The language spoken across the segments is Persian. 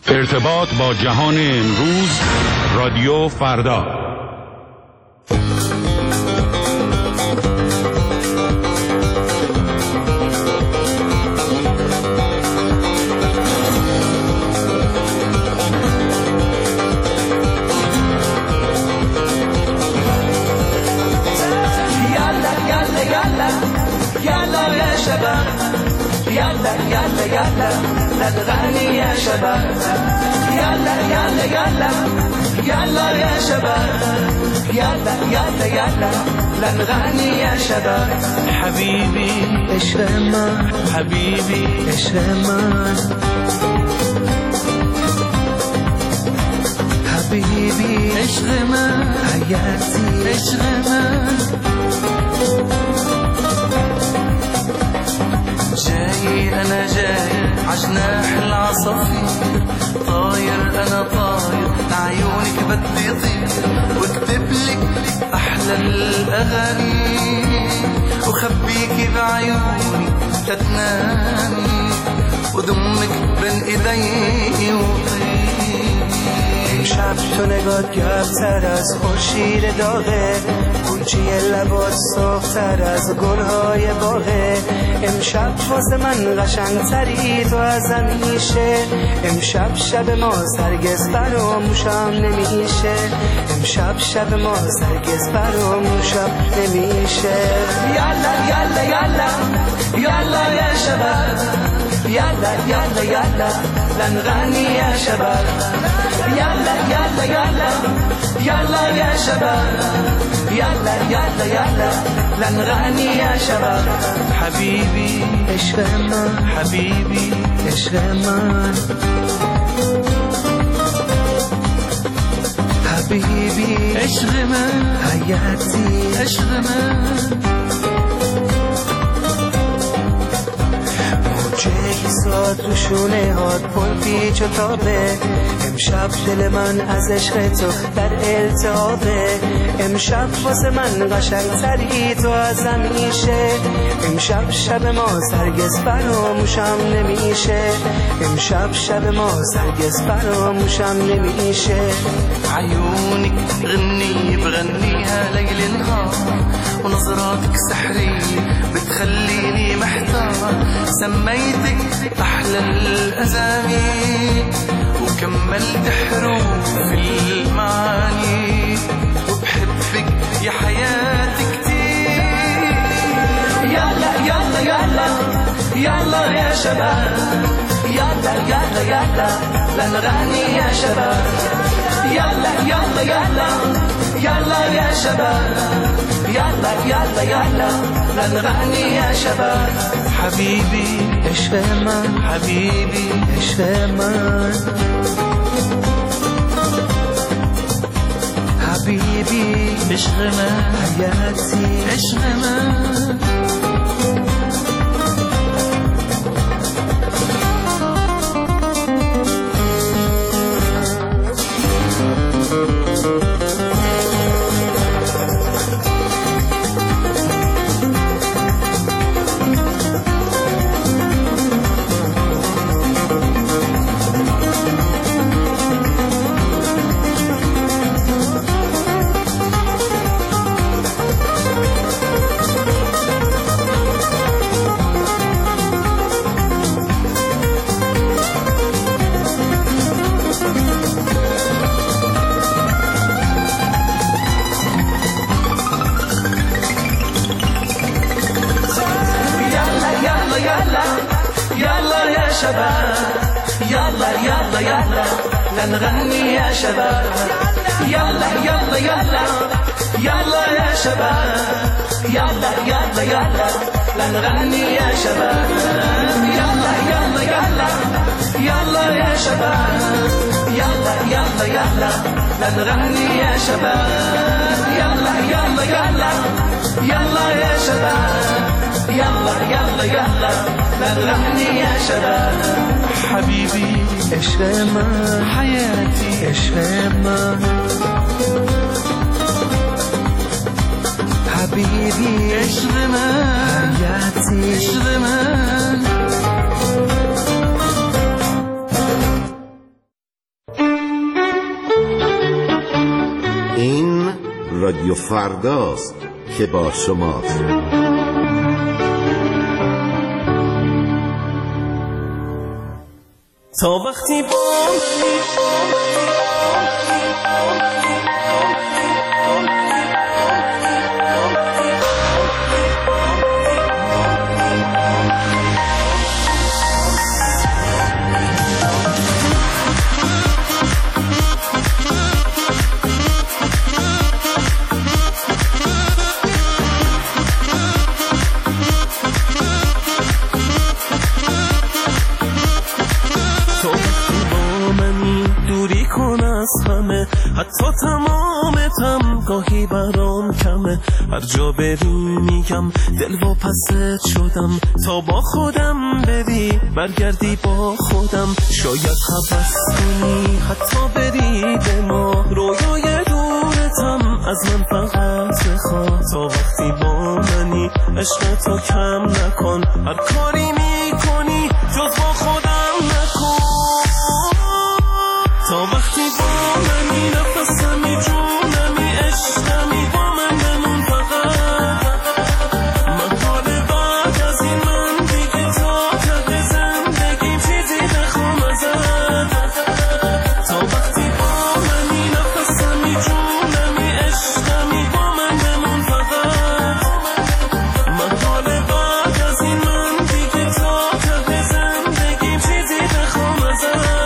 ارتباط با جهان امروز، رادیو فردا. يلا نغني يا شباب يلا يلا يلا يلا يا شباب يلا يلا يلا نغني يا شباب حبيبي اشرما حبيبي اشرما حبيبي اشرما حياتي اشرما جاي أنا جاي عجناح العصافير طاير أنا طاير لعيونك بدي طير واكتب لك أحلى الأغاني وخبيكي بعيوني تتنامي ودمك بين إيدي وطير امشب تو نگات گرمتر از خورشید داغه گوچه لبات سرختر از گلهای باغه امشب واسه من قشنگتری تو از همیشه امشب شب ما هرگز فراموشم نمیشه امشب شب ما هرگز فراموشم نمیشه يلا يلا يلا يلا يا شباب يلا يلا يلا نغني يا شباب يلا يلا يلا يلا يا شباب يلا يلا يلا نغني يا شباب حبيبي اشرما حبيبي اشرما حبيبي اشرما حياتي اشرما تو شونه هات پر پیچ و تابه امشب دل من از عشق تو در التهابه امشب واسه من قشنگتری تو از همیشه امشب شب ما هرگز فراموشم نمیشه امشب شب ما هرگز فراموشم نمیشه عيونك غني بغنيها ليل نهار ونظراتك سحرية بتخليني محتار سميتك أحلى الأسامي وكملت حروف المعاني وبحبك يا حياتي كتير يلا يلا يلا يلا يا شباب يلا يلا يلا نغني يا شباب يلا يلا يلا يلا يا شباب يلا يلا يلا نغني يا شباب حبيبي اشرما حبيبي اشرما حبيبي اشرما حياتي اشرما يلا يا شباب يلا يلا يلا نغني يا شباب يلا يلا يلا يلا يا شباب يلا يلا يلا نغني يا شباب يلا يلا يلا يلا يا شباب يلا يلا يلا نغني يا شباب يلا يلا يلا يلا يا شباب يلا يلا يلا نغني يا شباب حبيبي اشرما حياتي اشرما حبيبي اشرما حياتي اشرما رادیو فرداست که با شماست. تا وقتی حتی تمامتم گاهی برام کمه، هر جا بری میگم دل و پست شدم، تا با خودم بری برگردی با خودم، شاید حبس کنی حتی بری به ما، رویای دورتم از من فقط بخواه، تا وقتی با منی عشق تو کم نکن، هر کاری میکنی جز با خودم نکن، تا وقتی با منی نفسمی جونمی عشقمی با من بمون فقط، من حال بعد از این من دیگه تا ته زندگیم چیزی بخوام ازت، تا وقتی با منی نفسمی جونمی عشقمی با من بمون فقط، من حال بعد از این من دیگه تا ته زندگیم چیزی بخوام ازت.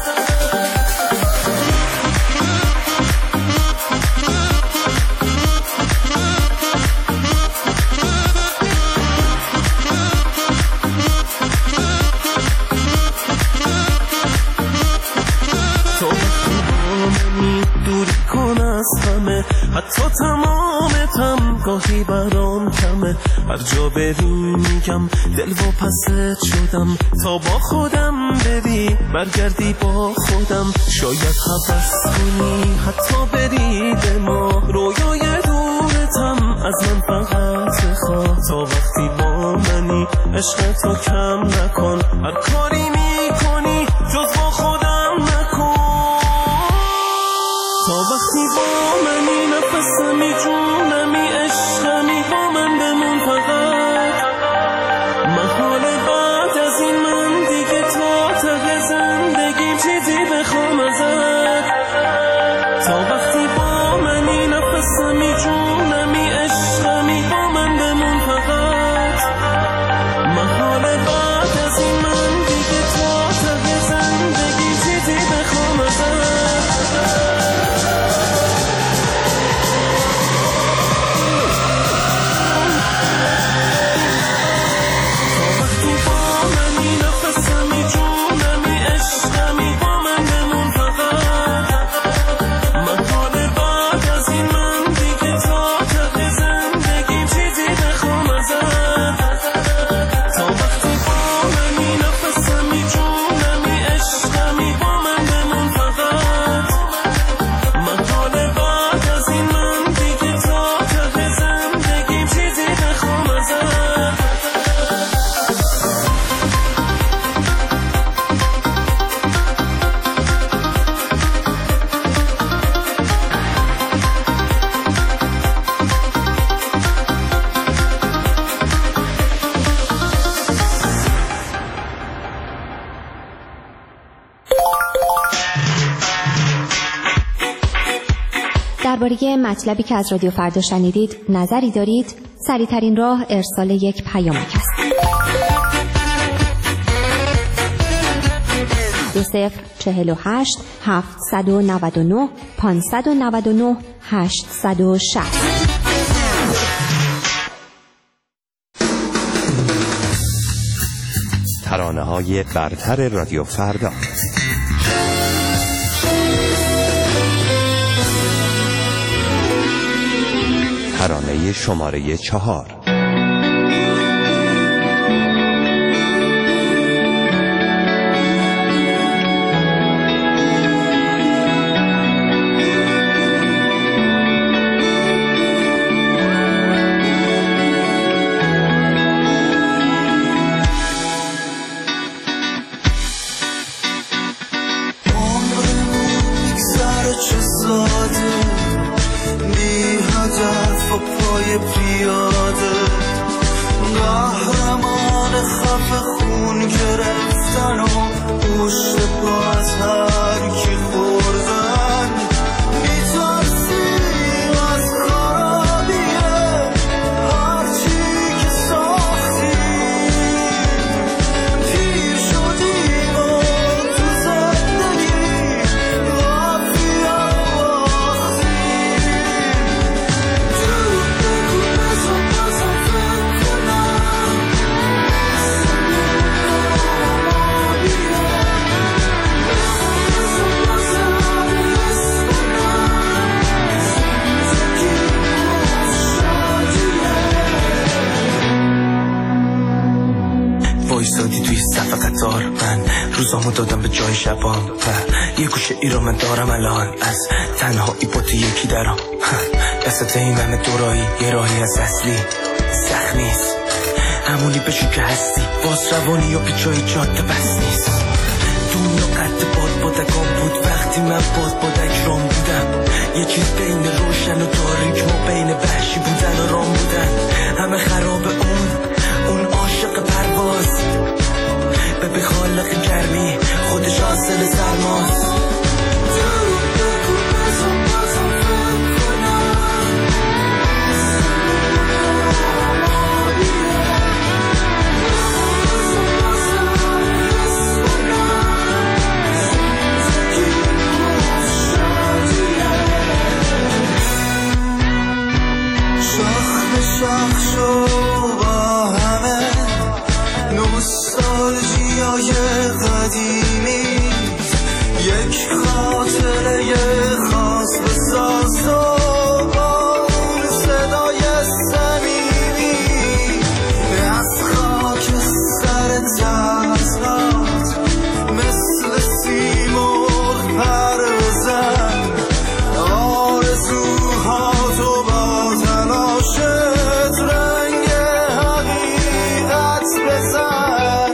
حتی تمامتم گاهی برام کمه، هر جا بری میگم دل و پست شدم، تا با خودم بری برگردی با خودم، شاید حبس کنی حتی بری به ما، رویای دورتم از من فقط بخواه، تا وقتی با منی عشق تو کم نکن، هر کاری میکنی جز با خودم نکن، تا وقتی با منی نفسمی جونمی عشقمی با من بمون فقط، من حال بعد از این من دیگه تا ته زندگیم چیزی بخوام ازت، تا وقتی با منی نفسمی جونمی عشقمی با من بمون فقط، من حال بعد از این من دیگه تا ته زندگیم چیزی بخوام ازت. درباره مطلبی که از رادیو فردا شنیدید نظری دارید؟ سریع‌ترین راه ارسال یک پیامک است. 2048 799 599 860. ترانه‌های برتر رادیو فردا. ترانه شماره 4. عمرمون میگذره چه ساده بی پیاده، قهرمان خفه خون گرفتن و پشت پا از هر کی خوردن، میترسیم از خرابیه هرچی که ساختیم، پیر شدیم و تو زندگی غافیم باختیم. دروغ بگو بزن بازم فکر کنم، وایسادی توی صف قطار، من روزامو دادم به جای شبام و یه گوشه ای رو من دارم الان، از تنهایی با تو یکی درام، دستت این همه دورایی، یه راهی از اصلی سخت نیست، همونی بشو که هستی، باز روانی و پیچای جاده بس نیست. دنیا قد بادبادکان بود وقتی من بادبادک رام بودم، یه چیز بین روشن و تاریک ما بین وحشی بودن و رام بودن، همه خراب اون عاشق پرواز به خالق گرمی خودش حاصل سرماست. شخ شو با همه نوستالژیای قدیمی، یک خاطره خاص بساز و با اون صدای صمیمی، از خاک سر تزهات مثل سیمرغ پر بزن، آرزوهاتو با تلاشت رنگ حقیقت بزن.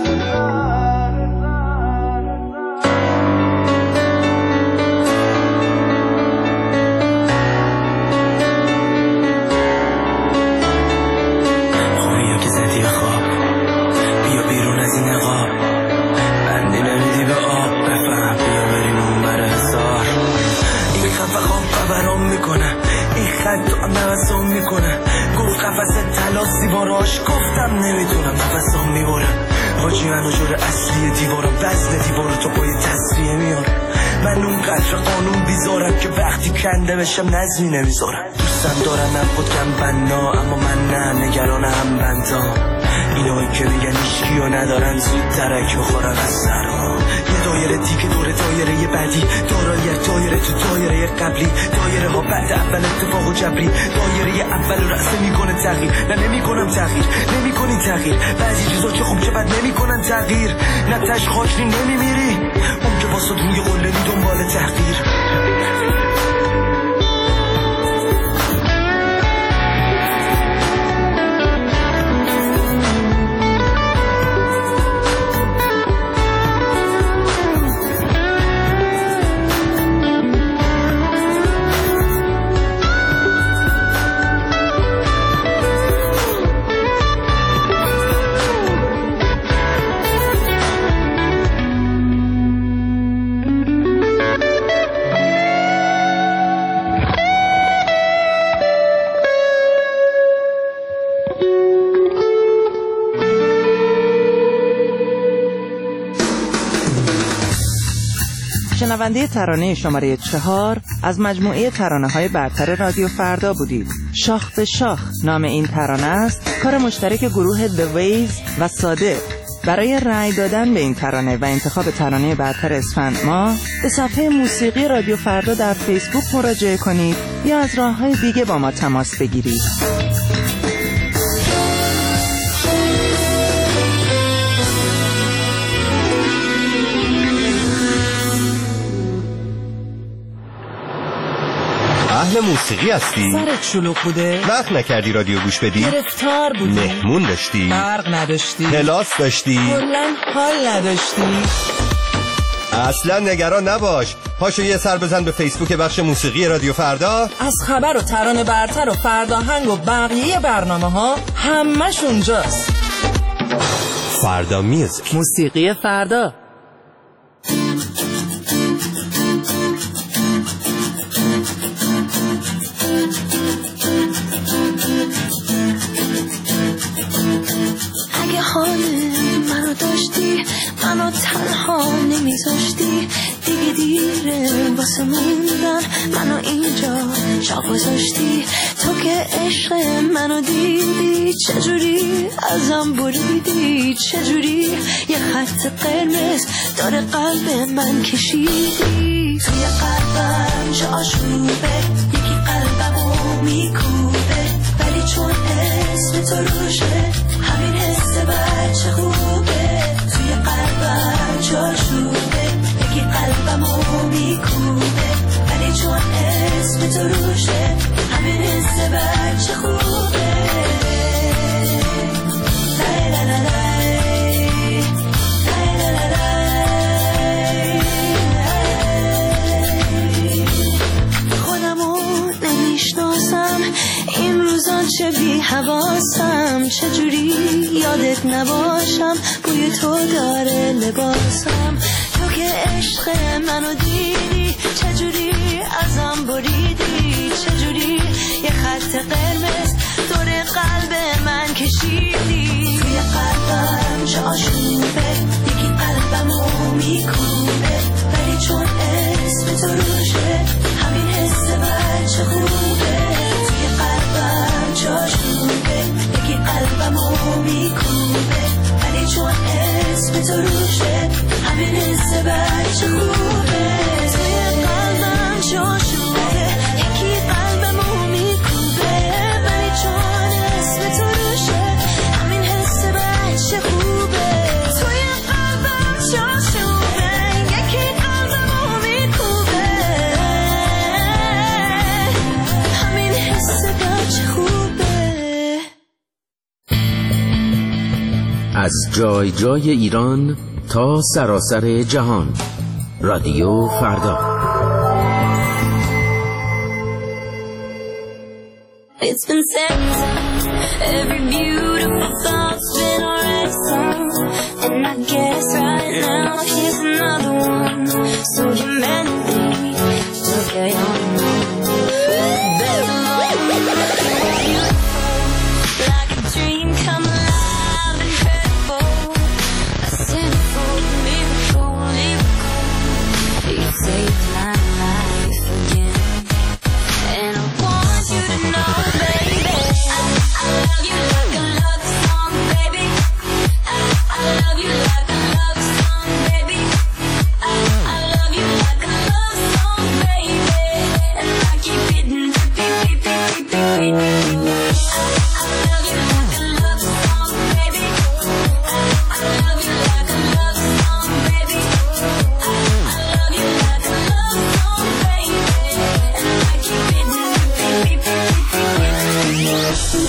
خونیا که زدی خواب، بیا بیرون از این نقاب، بندی نمیدی به آب، بفهم بیا بریم اون بر هزار. این خفه خواب خبرام میکنه، این خط تو نفسام میکنه، گفت قفص تلاسی باراش، گفتم نمیتونم نفسام میبرم، حاجی منو جور اصلی دیوارم، وزن دیوارو تو پای تصفیه میارم، من اون قدر قانون بیزارم که وقتی کنده بشم نظمی نمیذارم، دوستم دارم من خودم بنا، اما من نه نگران هم بندام، اینایی که میگن ایشکیو ندارن زود درک بخورن از سرما، یه دایره دیگه دور دایره یه بعدی، دایره تو دایره قبلی، دایره ها بعد اول اتفاق و جبری، دایره اول رأسه میکنه تغییر، نه نمیکنم تغییر، نمیکنی تغییر، بعضی چیزا که خوب چه بد نمیکنن تغییر، نه تش خاکری نمیمیری، اون که واسه روی قله می دنبال تحقیر. شنونده ترانه شماره 4 از مجموعه ترانه‌های برتر رادیو فردا بودید. شاخ به شاخ نام این ترانه است، کار مشترک گروه The Waves و صادق. برای رأی دادن به این ترانه و انتخاب ترانه برتر اسفند ماه به صفحه موسیقی رادیو فردا در فیسبوک مراجعه کنید یا از راه‌های دیگه با ما تماس بگیرید. اهل موسیقی هستی؟ سرت شلوغ بوده؟ وقت نکردی رادیو گوش بدی؟ گرفتار بودی؟ مهمون داشتی؟ برق نداشتی؟ کلاس داشتی؟ کلاً حال نداشتی؟ اصلا نگران نباش. پاشو یه سر بزن به فیسبوک بخش موسیقی رادیو فردا. از خبر و ترانه برتر و فرداهنگ و بقیه برنامه ها همش اونجاست. فردا میوزیک، موسیقی فردا. اگه حال منو داشتی، منو تنها نمیذاشتی، دیگه دیره واسه موندن، منو اینجا جا گذاشتی. تو که عشق منو دیدی، چجوری ازم بریدی، چجوری یه خط قرمز داره قلب من کشیدی. توی قلبم جاشوبه، یکی قلبمو میکوبه، ولی چون اسم تو روشه همین حس بچه خوبه. توی قلبم جاشوبه، یکی قلبمو میکوبه، ولی چون اسم تو روشه همین حس بچه خوبه. لای لای لای لای لای. خودمو نمیشناسم این روزا، چه بی حواسم، چجوری یادت نباشم، بوی تو داره لباسم. تو که عشق منو دیدی، چجوری ازم بریدی، چجوری یه خط قرمز دور قلب من کشیدی. توی قلبم جاشوبه، یکی قلبمو میکوبه، ولی چون اسم تو روشه همین حس بچه خوبه. توی قلبم جاشوبه، یکی قلبمو میکوبه، ولی چون اسم تو روشه همین حس بچه خوبه. توی قلبم جاشوبه، یکی قلبمو میکوبه، ولی چون اسم تو روشه همین حس بچه خوبه. توی قلبم جاشوبه، یکی قلبمو میکوبه، همین حس بچه خوبه. از جای جای ایران تا سراسر جهان، رادیو فردا. It's been said, every beautiful thought's been already sung, and I guess right now here's another one. So humanity took a young like a dream come alive, incredible, a sinful miracle, you saved my life again, and I want you to know, baby, I love you like a love song, baby, I love you like a love song, baby, I love you like a love song, baby, and I keep hitting repeat, repeat, repeat, repeat. I love you like a love song, baby, I love you like a love song, baby, I love you like a love song, baby, and I keep hitting repeat, repeat, repeat,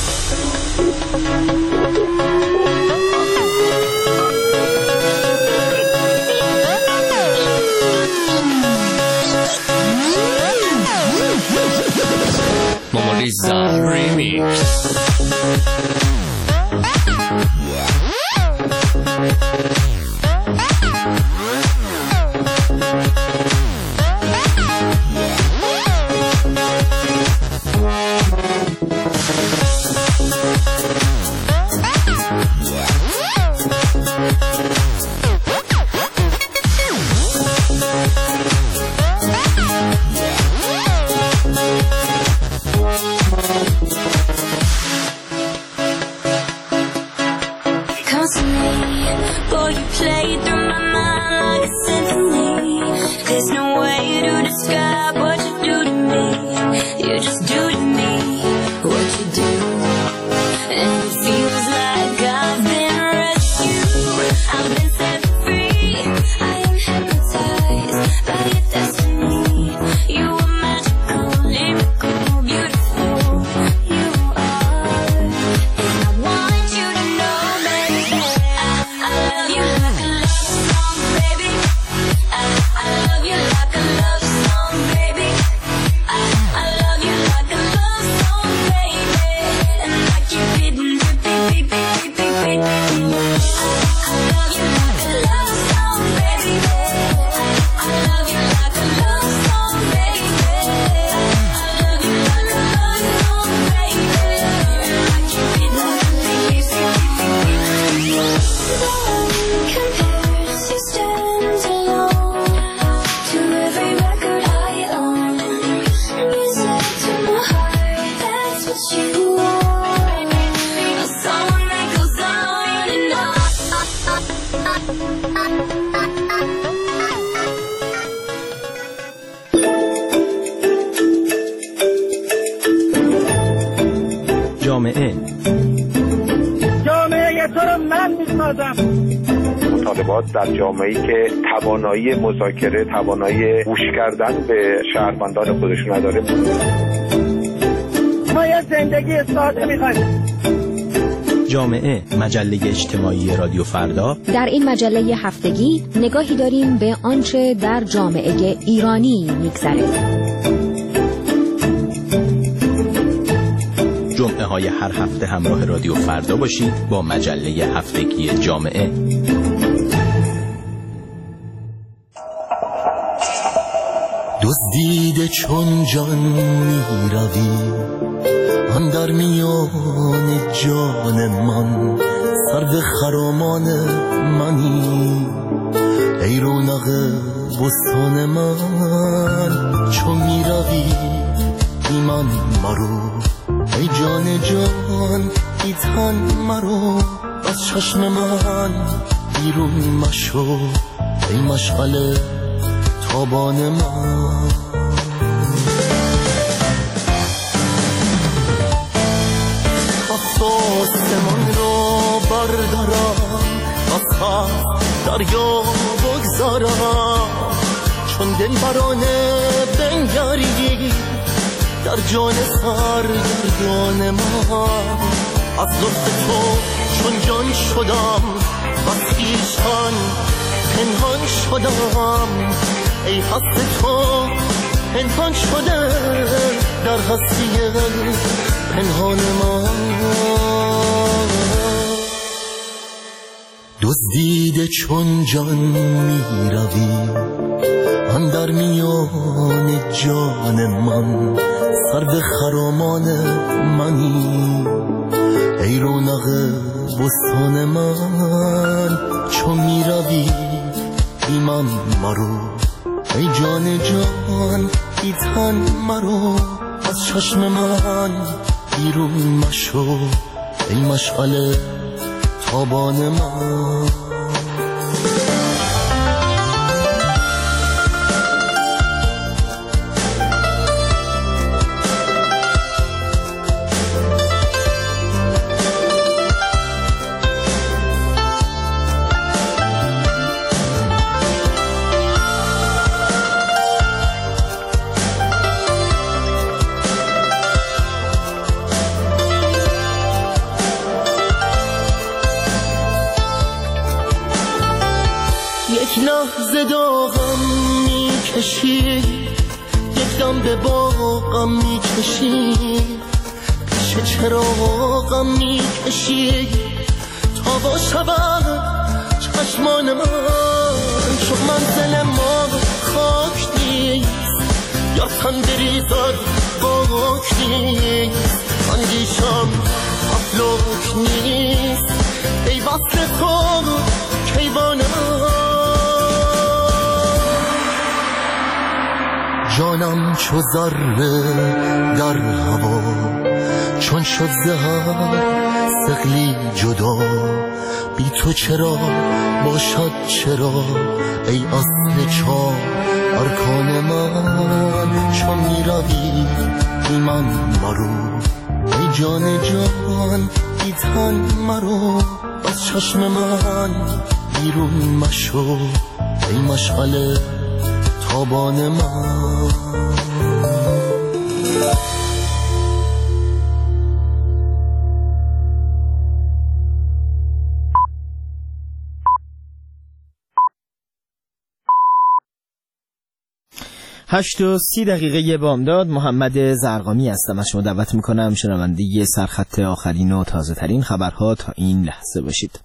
Mona Lisa Remix. boy, you play through my mind like a symphony. There's no way to describe what you do to me. You just do to me what you do, and it feels like I've been rescued. I've been set free. I am hypnotized by your destiny. You are magical, lyrical, beautiful. You are, and I want you to know, baby, I love you like a love song, baby. مطالبات در جامعه‌ای که توانایی مذاکره، توانایی گوش کردن به شهروندان خودشون نداره. ما یه زندگی ساده می‌خوایم. جامعه، مجله اجتماعی رادیو فردا. در این مجله هفتگی نگاهی داریم به آنچه در جامعه ایرانی می‌گذره. جمعه های هر هفته همراه رادیو فردا باشید با مجله هفتگی جامعه. دزدیده چون جان می روی اندر میان جان من، سرو خرامان منی ای رونق بستان من. چون می روی ایمان مرو ای جان جان ای تن مرو، از چشم من بیرون مشو ای مشغل تابان من. آسمان را بردارم، از هفت دریا بگذارم، چون دل برانه بنگری در جان سرگردان من. از لطف تو چون جان شدم و خویشتن پنهان شدم، ای هست تو پنهان شده در هستی پنهان من. دزدیده چون جان می روی اندر میان جان من، سرو خرامان منی ای رونق بستان من. چون می روی ایمان مرو ای جان جان ای تن مرو، از چشم من بیرون مشو ای مشغل تابان من. لحظه داغم میکشی، یک دم به باغم میکشی، پیش چراغم میکشی تا با شود چشمان من. چون منزل ما خاک نیست یا تن بریزد باک نیست، اندیشم افلاک نیست ای وصل تو کیوان من. جانم چو ذره در هوا، چون شد زهر ثقلی جدا، بی تو چرا باشد چرا ای اصل چار ارکان من. چون می روی ایمان مرو ای جان جان ای تن مرو، از چشم من بیرون مشو ای مشغل تابان من. هشت و 30 دقیقه بامداد. محمد زرقامی هستم، از شما دعوت میکنم شنونده سرخط آخرین و تازه ترین خبرها تا این لحظه باشید.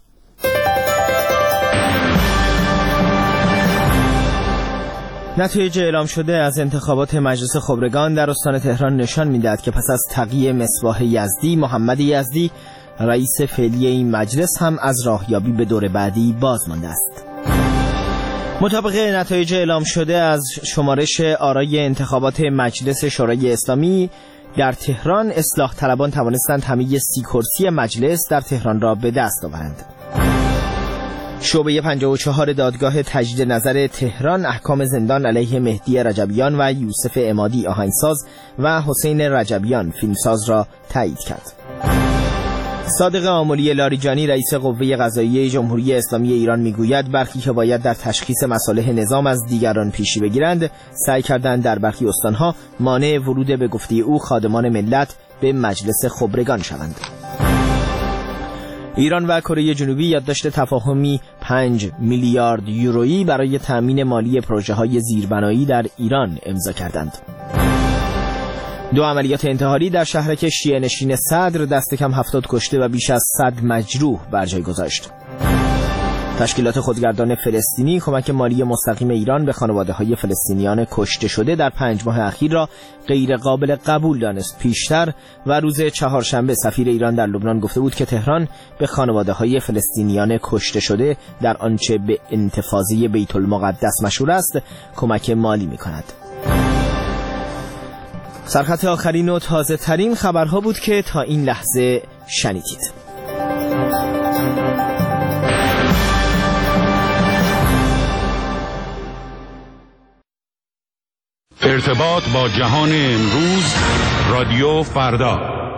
نتایج اعلام شده از انتخابات مجلس خبرگان در استان تهران نشان می‌دهد که پس از تقیه مصباح یزدی، محمد یزدی رئیس فعلی این مجلس هم از راهیابی به دور بعدی باز مانده است. مطابق نتایج اعلام شده از شمارش آرای انتخابات مجلس شورای اسلامی در تهران، اصلاح طلبان توانستند همه 30 کرسی مجلس در تهران را به دست آورند. شعبه 54 دادگاه تجدید نظر تهران احکام زندان علیه مهدی رجبیان و یوسف عمادی آهنگساز و حسین رجبیان فیلمساز را تایید کرد. صادق آملی لاریجانی رئیس قوه قضاییه جمهوری اسلامی ایران میگوید برخی که باید در تشخیص مصالح نظام از دیگران پیشی بگیرند سعی کردند در برخی استانها مانع ورود به گفته او خادمان ملت به مجلس خبرگان شوند. ایران و کره جنوبی یادداشت تفاهمی 5 میلیارد یورویی برای تأمین مالی پروژه‌های زیربنایی در ایران امضا کردند. 2 عملیات انتحاری در شهرک شیعه نشین صدر دست کم 70 کشته و بیش از 100 مجروح بر جای گذاشت. تشکیلات خودگردان فلسطینی کمک مالی مستقیم ایران به خانواده‌های فلسطینیان کشته شده در 5 ماه اخیر را غیر قابل قبول دانست. پیشتر و روز چهارشنبه سفیر ایران در لبنان گفته بود که تهران به خانواده‌های فلسطینیان کشته شده در آنچه به انتفاضه بیت المقدس مشهور است کمک مالی می‌کند. سرخط آخرین و تازه ترین خبرها بود که تا این لحظه شنیدید. ارتباط با جهان امروز رادیو فردا.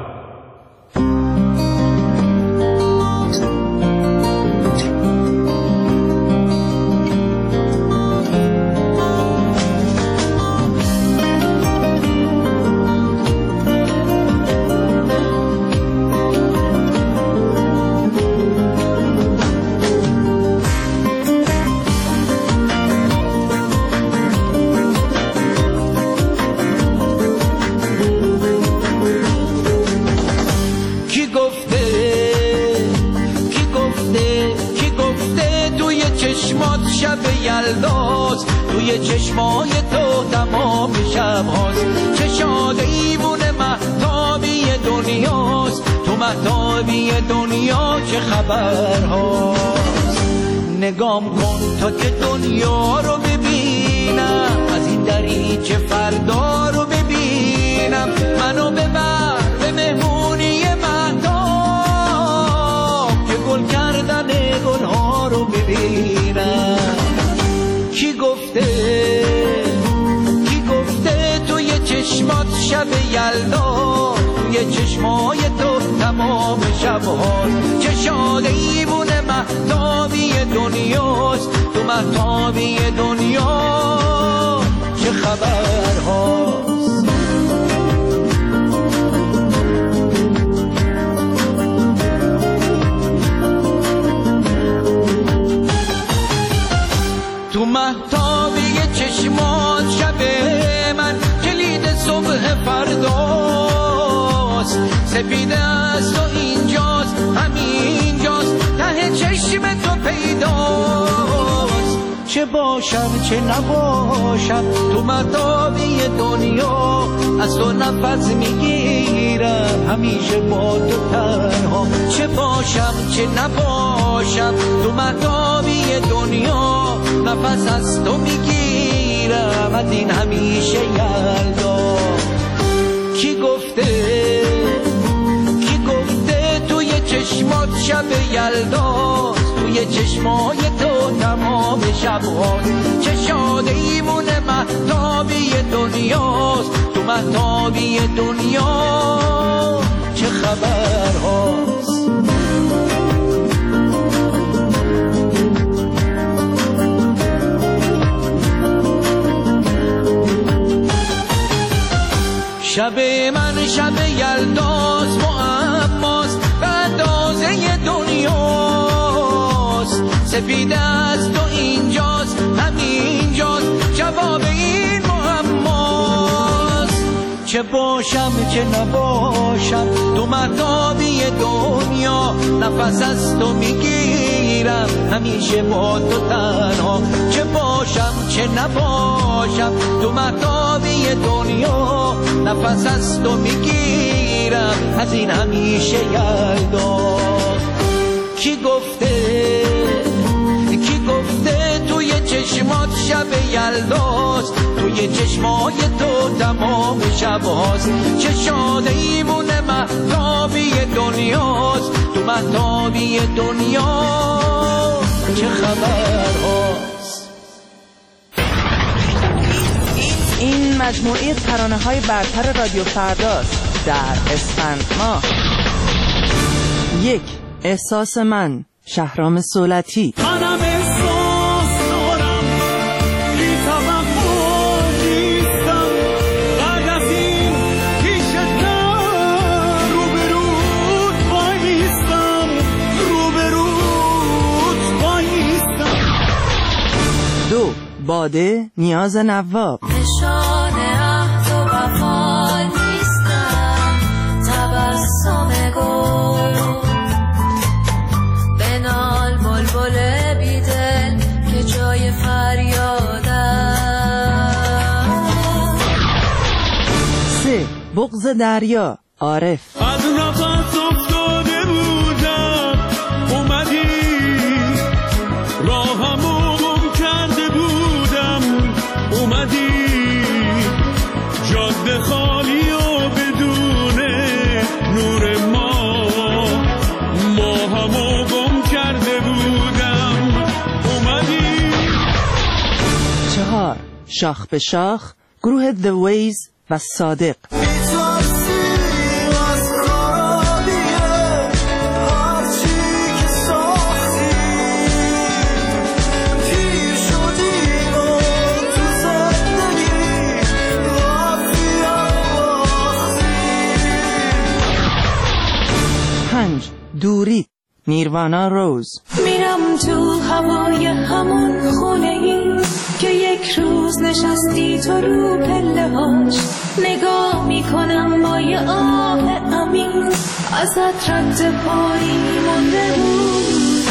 توی چشمای تو تمام شب هاست، چه شاده ایمون مهتابی دنیاست، تو مهتابی دنیا چه خبر هاست. نگام کن تا که دنیا رو ببینم، از این دریچه فردا رو ببینم، منو ببر به مهمونی مهتاب که گل کردن گلها رو ببینم. کی گفته توی چشمات شب یلدا، توی چشمای تو تمام شب‌ها چه شاده ایمون مهتابی دنیاست، تو مهتابی دنیا چه خبر هاست. تو مهتابی چشمات شب من کلید صبح فرداست، سپیده است و اینجاست همینجاست ته چشم تو پیداست. چه باشم چه نباشم تو مهتابی دنیا، از تو نفس میگیرم همیشه با تو تنها. چه باشم چه نباشم تو مهتابی دنیا، نفس از تو میگیرم از این همیشه یلدا. کی گفته توی چشمات شب یلدا، توی چشمای تو تمام شب هاست، چه شاده ایمون مهتابی دنیاست، تو مهتابی دنیا چه خبر هاست. شب من شب یلداست، معماست به اندازه دنیاست، سپیده است و اینجاست همینجاست جواب این معماست. چه باشم چه نباشم تو مهتابی دنیا، نفس از تو میگیرم همیشه با تو تنها. چه باشم چه نباشم تو مهتابی دنیا، نفس از تو میگیرم از این همیشه یلدا. کی گفته توی چشمات شب یلداست، توی چشمای تو تمام شب هاست، چه شاده ایمون مهتابی دنیاست، تو مهتابی دنیا چه خبر هاست. این مجموعه ترانه‌های برتر رادیو فرداست در اسفند ماه. 1. احساس من، شهرام صولتی. منم احساس دارم، بی توقع نیستم، بعد از این پیشتر روبروت بایستم، روبروت بایستم. 2. باده، نیاز نواب. نشان عهد و وفا نیستم، تبسم گل بنال بلبل بیدل که جای فریادم. 3. بغض دریا، عارف. از نفس افتاده بودم، اومدی راهمو گم کرده بودم، اومدی جاده خالی و بدون نور ما همو گم کرده بودم، اومدی. 4. شاخ به شاخ، گروه The Ways و صادق. دوری، نیروانا روز. میرم تو هوای همون خونه ای که یک روز نشستی تو رو پله هاش، نگاه میکنم با یه آه امین، ازت رد پایی مونده بود.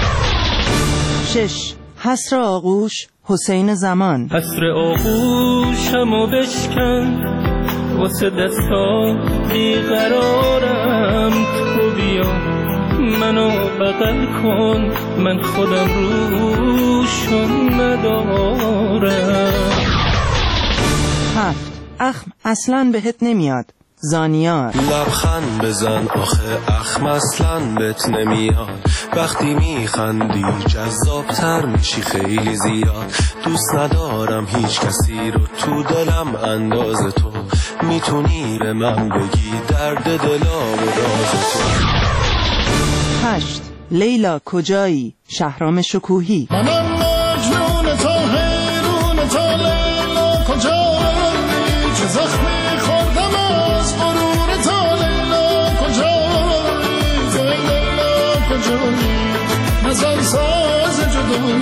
6. حسر آغوش، حسین زمان. حسر آغوشمو بشکن، واسه دستا بیقرارم، تو بیا منو بغل کن، من خودم روشون ندارم. 7. اخم اصلاً بهت نمیاد، زانیار. لبخند بزن آخه اخم اصلاً بهت نمیاد، وقتی میخندی جذابتر میشی خیلی زیاد، دوست ندارم هیچ کسی رو تو دلم انداز تو، میتونی به من بگی درد دلا و راز تو. 8. لیلا کجایی، شهرام شکوهی. منم مجنون تا حیرون تا لیلا کجایی، چه زخمی خوردم از غرور تا لیلا کجایی، تا لیلا کجایی، نزن ساز جدایی.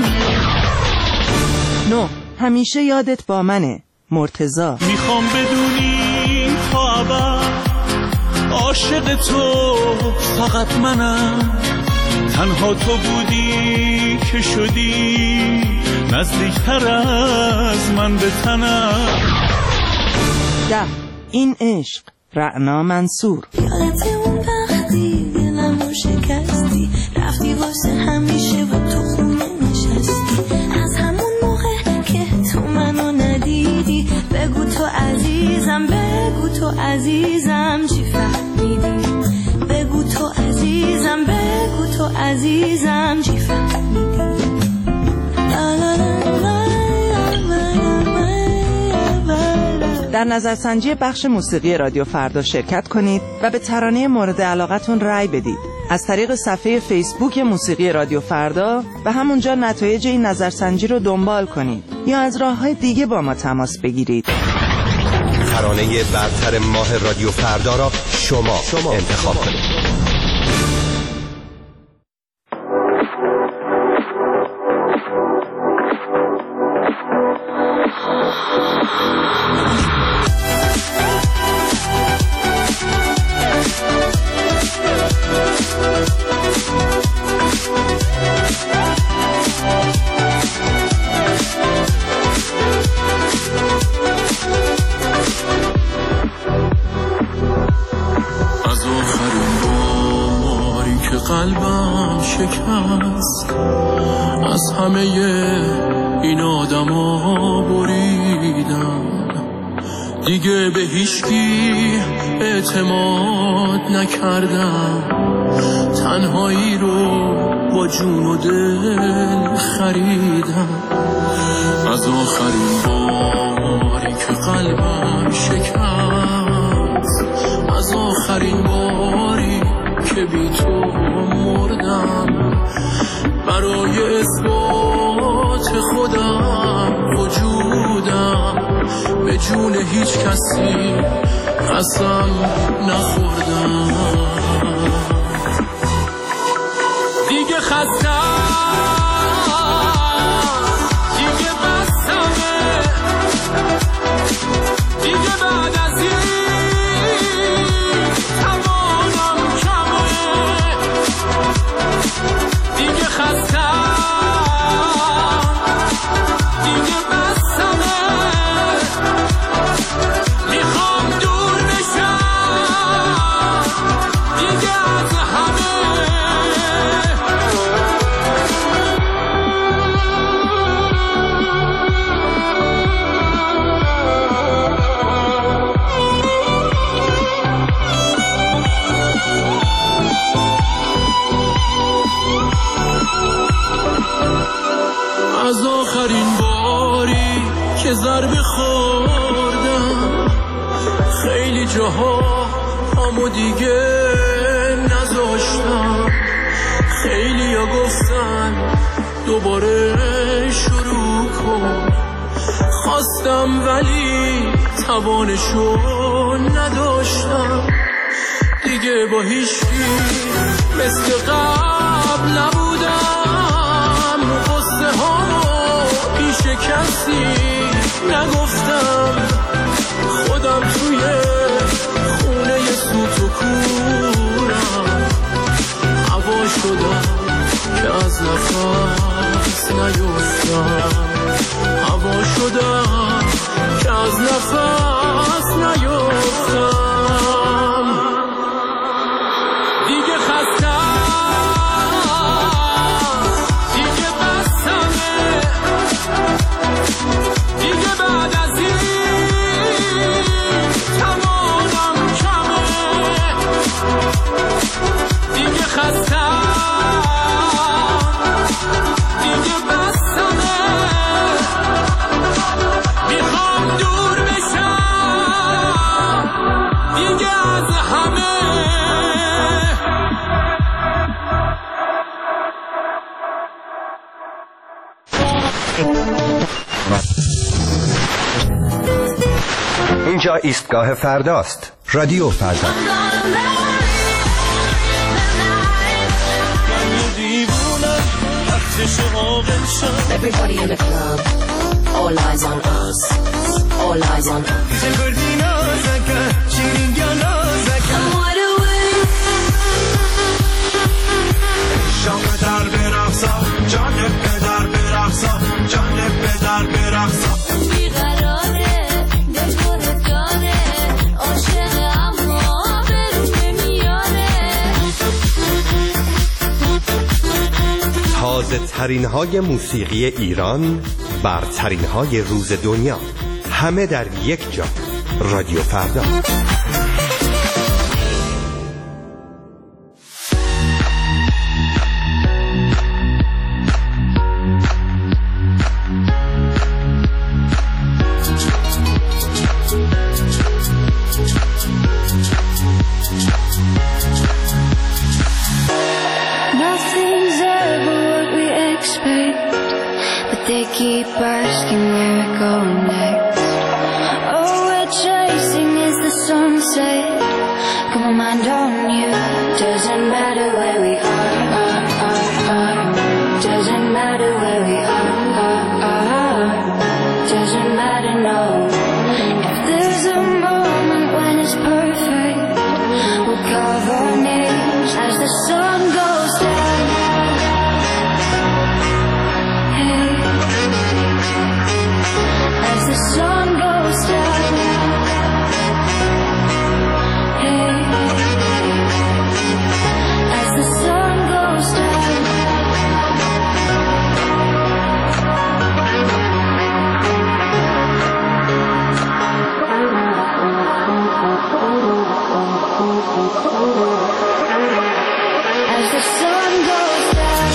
9. همیشه یادت با منه، مرتضی. میخوام بدونی تا ابد عاشق تو فقط منم، تنها تو بودی که شدی نزدیکتر از من به تنم. 10. این عشق، رعنا منصور. یادت اون وقتی دلمو شکستی، رفتی واسه همیشه و تو خونه نشستی، از همون موقع که تو منو ندیدی، بگو تو عزیزم، بگو تو عزیزم چی فهمیدی، بگو تو عزیزم، بگو تو عزیزم چی فهمیدی. در نظرسنجی بخش موسیقی رادیو فردا شرکت کنید و به ترانه مورد علاقتون رأی بدید از طریق صفحه فیسبوک موسیقی رادیو فردا و همونجا نتایج این نظرسنجی رو دنبال کنید یا از راه‌های دیگه با ما تماس بگیرید. ترانه برتر ماه رادیو فردا را شما انتخاب کنید. قلبم شکست، از همه این آدما بریدم، دیگه به هیچکی اعتماد نکردم، تنهایی رو با جون و دل خریدم، از آخرین باری که قلبم شکست، از آخرین باری که بی تو به جون هیچ کسی قسم نخوردم. دیگه خستم، دیگه بستمه، دیگه بعد از این توانم کمه. دیگه خستم، دیگه بستمه، میخوام دور بشم دیگه از همه. از آخرین باری که ضربه خوردم خیلی جاها پامو دیگه نذاشتم. خیلی ها گفتن دوباره شروع کن، خواستم ولی توانشو نداشتم. دیگه با هیچکی مثل قبل نبودم، قصه هامو پیش کسی نگفتم. خودم توی خونه سوت و کورم هوا شدم که از نفس نیفتم. هوا شدم که از نفس نیفتم. دیگه خستم، دیگه بستمه، دیگه بعد از این توانم کمه. دیگه خستم، دیگه بستمه، میخوام دور بشم دیگه از همه. اینجا ایستگاه فرداست. رادیو فردا. Everybody in the club, all eyes on us, all eyes on us. I'm wide awake. شام در برقصا، جان پدر برقصا، جان پدر برقصا. بیقراره، دل پرگانه، عاشق اما برون نمیاره. تازه ترین های موسیقی ایران، برترین های روز دنیا، همه در یک جا. رادیو فردا. Nothing's ever what we expect, but they keep asking where we're going next. All we're chasing is the sunset. Put my mind on you. Doesn't matter where we are. Doesn't matter where we are. Doesn't matter, no. If there's a moment when it's perfect, we'll carve our names as the sun goes down. Hey, as the sun goes down. Hey, as the sun goes down. As the sun goes down.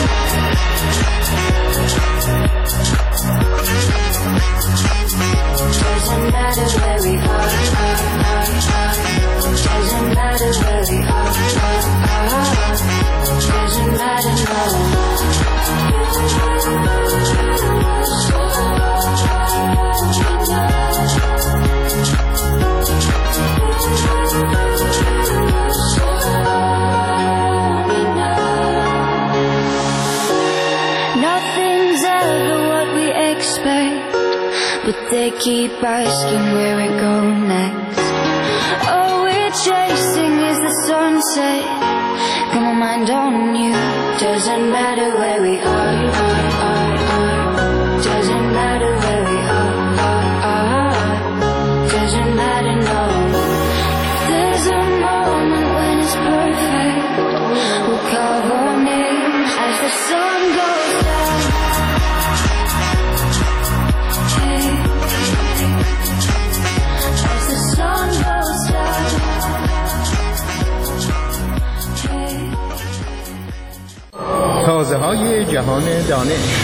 Doesn't matter where we are. Doesn't matter where we are. Doesn't matter, no. they keep asking where we go next. All we're chasing is the sunset. Got my mind on you. Doesn't matter where we are. Doesn't matter where we are. Doesn't matter, no. If there's a moment when it's perfect, we'll carve our names as the sun goes down. As the sun goes down. تازه های جهان دانش.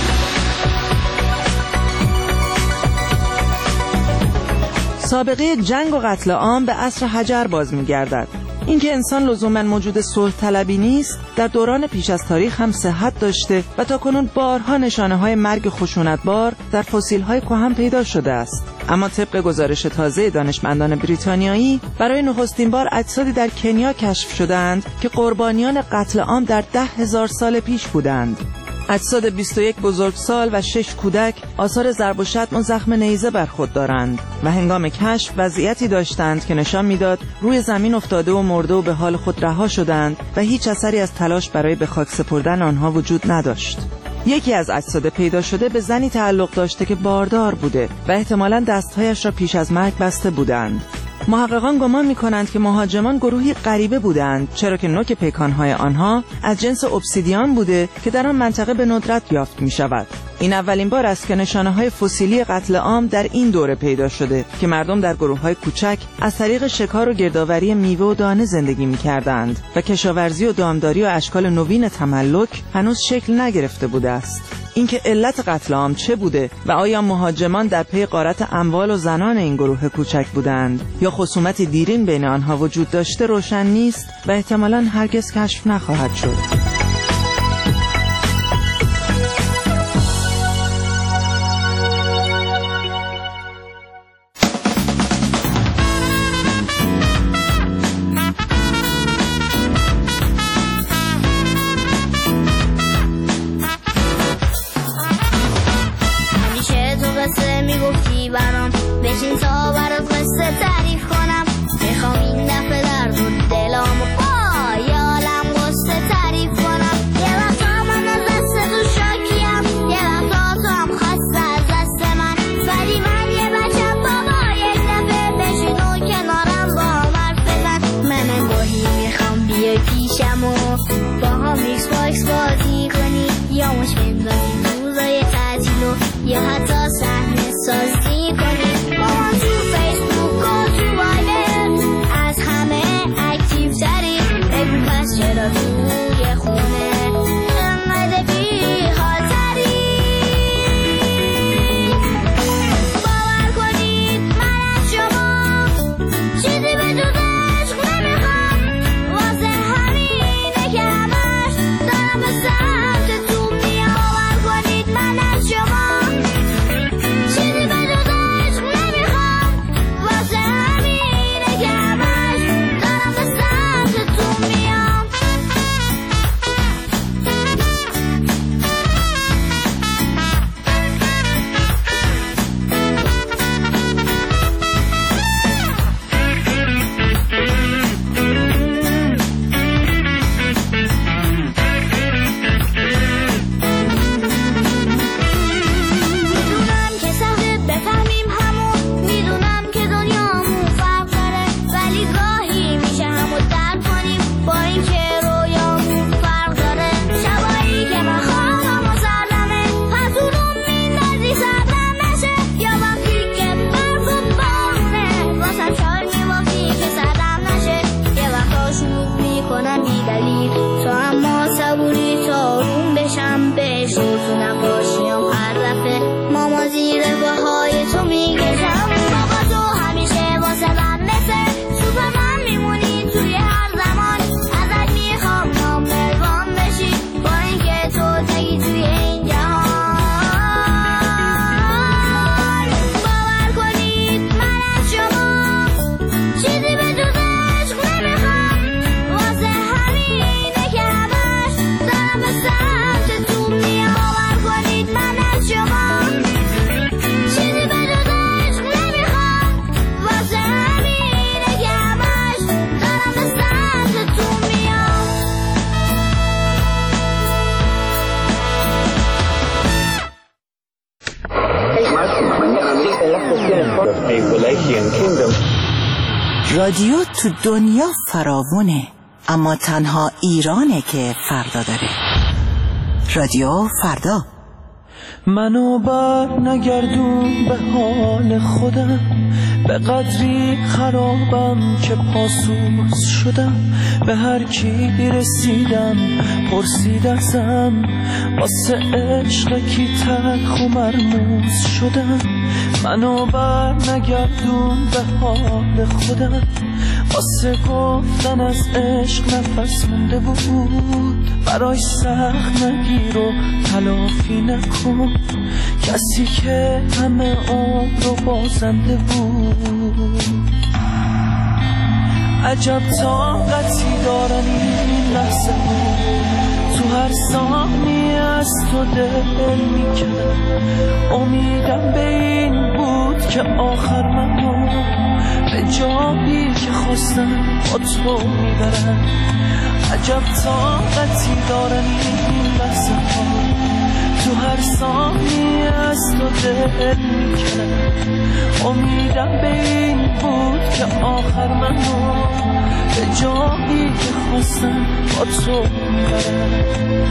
سابقه جنگ و قتل عام به عصر حجر باز می‌گردد. اینکه انسان لزوماً موجود صلح طلبی نیست، در دوران پیش از تاریخ هم صحت داشته و تاکنون بارها نشانه‌های مرگ خشونتبار در فسیل‌های کهن پیدا شده است. اما طبق گزارش تازه دانشمندان بریتانیایی، برای نخستین بار اجسادی در کنیا کشف شدند که قربانیان قتل عام در 10,000 سال پیش بودند. اجساد 21 بزرگسال و 6 کودک آثار ضرب و شتم و زخم نیزه بر خود دارند و هنگام کشف وضعیتی داشتند که نشان میداد روی زمین افتاده و مرده و به حال خود رها شدند و هیچ اثری از تلاش برای به خاک سپردن آنها وجود نداشت. یکی از اجساد پیدا شده به زنی تعلق داشته که باردار بوده و احتمالاً دستهایش را پیش از مرگ بسته بودند. محققان گمان می‌کنند که مهاجمان گروهی غریبه بودند، چرا که نوک پیکان‌های آنها از جنس obsidian بوده که در آن منطقه به ندرت یافت می‌شود. این اولین بار است که نشانه‌های فسیلی قتل عام در این دوره پیدا شده که مردم در گروه‌های کوچک از طریق شکار و گردآوری میوه و دانه زندگی می‌کردند و کشاورزی و دامداری و اشکال نوین تملک هنوز شکل نگرفته بوده است. اینکه علت قتل عام چه بوده و آیا مهاجمان در پی غارت اموال و زنان این گروه کوچک بودند یا خصومت دیرین بین آنها وجود داشته روشن نیست و احتمالاً هرگز کشف نخواهد شد. بشین تا برات قصه تعریف کنم. میخوام این دفعه در بود دلامو با یالم قصه تعریف کنم. رادیو تو دنیا فراوونه، اما تنها ایرانه که فردا داره. رادیو فردا. منو بر نگردون به حال خودم، به قدری خرابم که پاسوس شدم. به هر کی رسیدم پرسید ازم، واسه عشق کی تلخ و مرموز شدم. منو بر نگردون به حال خودم، واسه گفتن از عشق نفس مونده بود. برای سخت نگیر و تلافی نکن، کسی که همه عمر رو بازنده بود. عجب طاقتی دارن این لحظه بود، تو هر ثانیه از تو دل میکنم. امیدم به این بود که آخر منو به جایی که خواستم با تو میبرم. عجب طاقتی دارن این لحظه ها، تو هر ثانیه از تو دل میکنم. امیدم به این بود که آخر منو به جایی که خواستم با تو میبرم.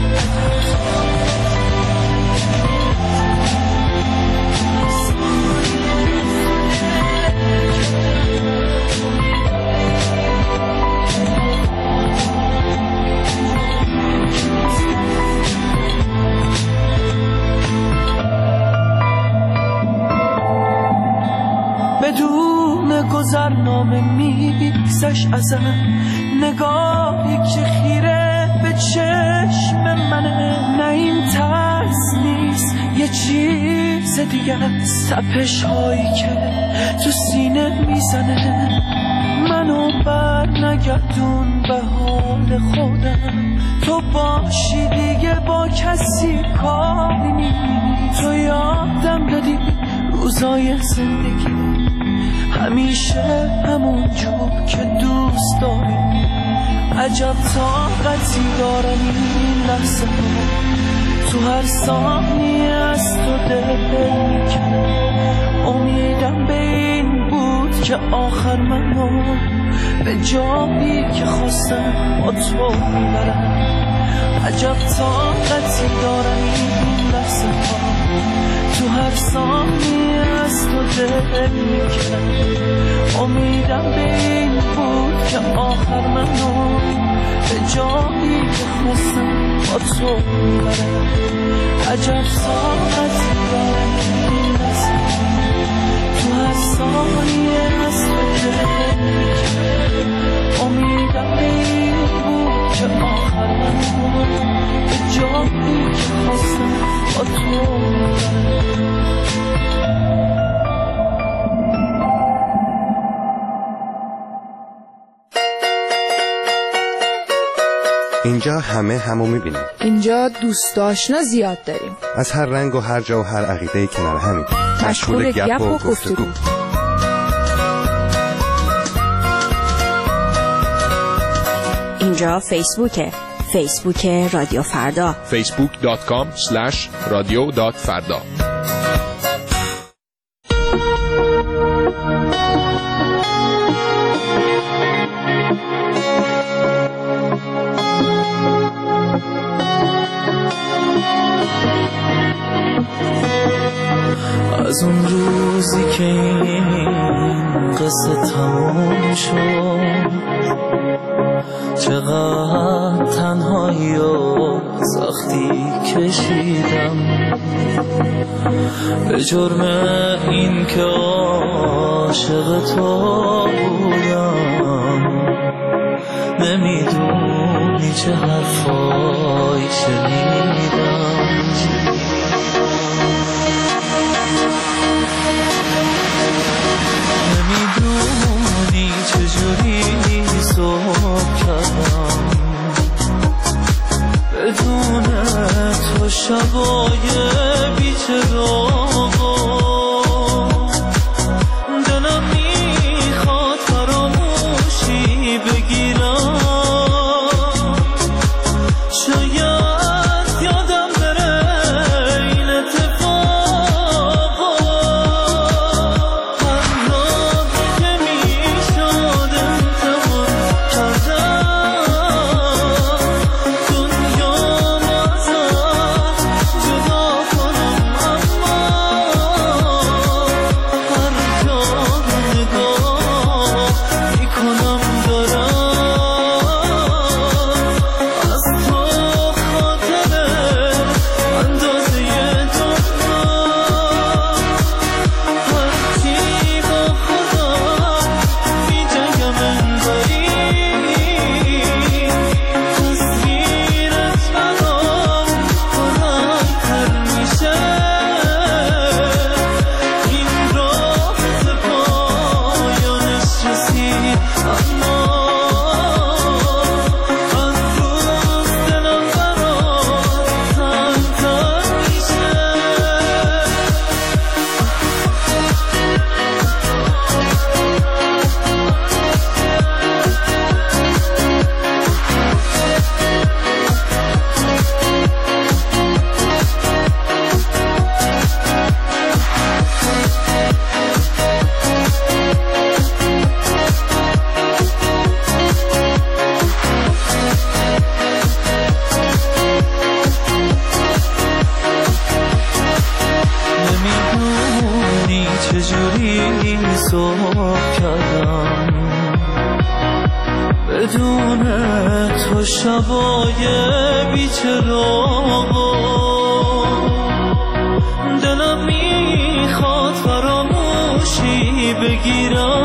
بدون گذرنامه میگذشت ازم، نگاهی که خیره به چشم منه. نه این ترس نیست یه چیز دیگه، تپش هایی که تو سینه میزنه. منو بر نگردون به حال خودم، تو باشی دیگه با کسی کاری نیست. تو یادم دادی روزای زندگی همیشه همون جور که دوست داری. عجب طاقتی دارم این لحظه ها، تو هر ثانیه از تو دل میکنم. امیدم به این بود که آخر منو به جایی که خواستم با تو میبرم. عجب طاقتی دارم این لحظه ها، تو هر ثانیه از تو دل میکنم. امیدم به این بود که آخر منو به جایی که خواستم با تو میبرم. عجب طاقتی دارم این لحظه ها، تو هر ثانیه از تو دل میکنم. امیدم به این بود که آخر منو به جایی که خواستم با تو میبرم. اینجا همه همو میبینیم. اینجا دوست آشنا زیاد داریم، از هر رنگ و هر جا و هر عقیده کنار همین. مشغول گپ و گفتگو. اینجا فیسبوک رادیو فردا، facebook.com/radio.farda. از اون روزی که این قصه تموم شد، چقدر تنهایی و سختی کشیدم. به جرم این که عاشق تو بودم، نمیدونی چه حرفایی شنیدم. نمیدونی چجوری صبح کردم بدون تو شبای بی‌چراغ. دلم میخواد فراموشی بگیرم، شاید یادم بره این اتفاقا. آفتاب کردم، بدون تو شبای بی‌چراغ دلم میخواد فراموشی بگیرم،